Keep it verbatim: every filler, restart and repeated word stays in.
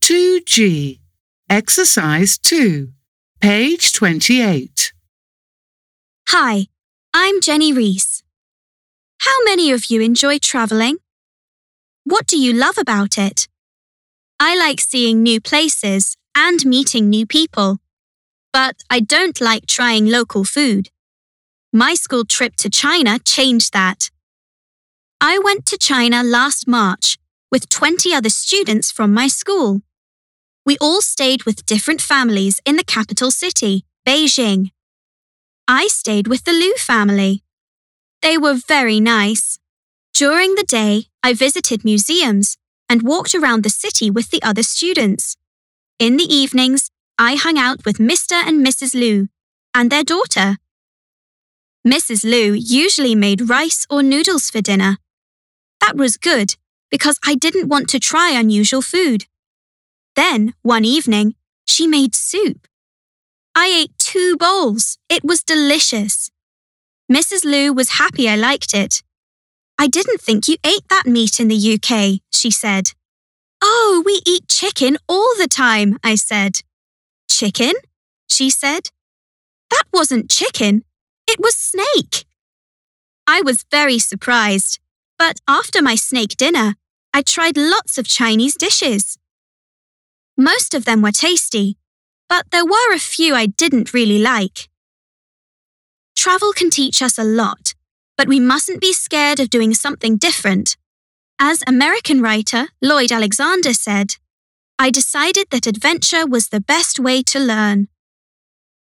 two G, Exercise two, page twenty-eight. Hi, I'm Jenny Reese. How many of you enjoy travelling? What do you love about it? I like seeing new places and meeting new people, but I don't like trying local food. My school trip to China changed that. I went to China last March with twenty other students from my school. We all stayed with different families in the capital city, Beijing. I stayed with the Liu family. They were very nice. During the day, I visited museums and walked around the city with the other students. In the evenings, I hung out with Mister and Missus Liu and their daughter. Missus Liu usually made rice or noodles for dinner. That was good because I didn't want to try unusual food. Then, one evening, she made soup. I ate two bowls. It was delicious. Missus Liu was happy I liked it. I didn't think you ate that meat in the U K, she said. Oh, we eat chicken all the time, I said. Chicken? She said. That wasn't chicken. It was snake. I was very surprised, but after my snake dinner, I tried lots of Chinese dishes. Most of them were tasty, but there were a few I didn't really like. Travel can teach us a lot, but we mustn't be scared of doing something different. As American writer Lloyd Alexander said, I decided that adventure was the best way to learn.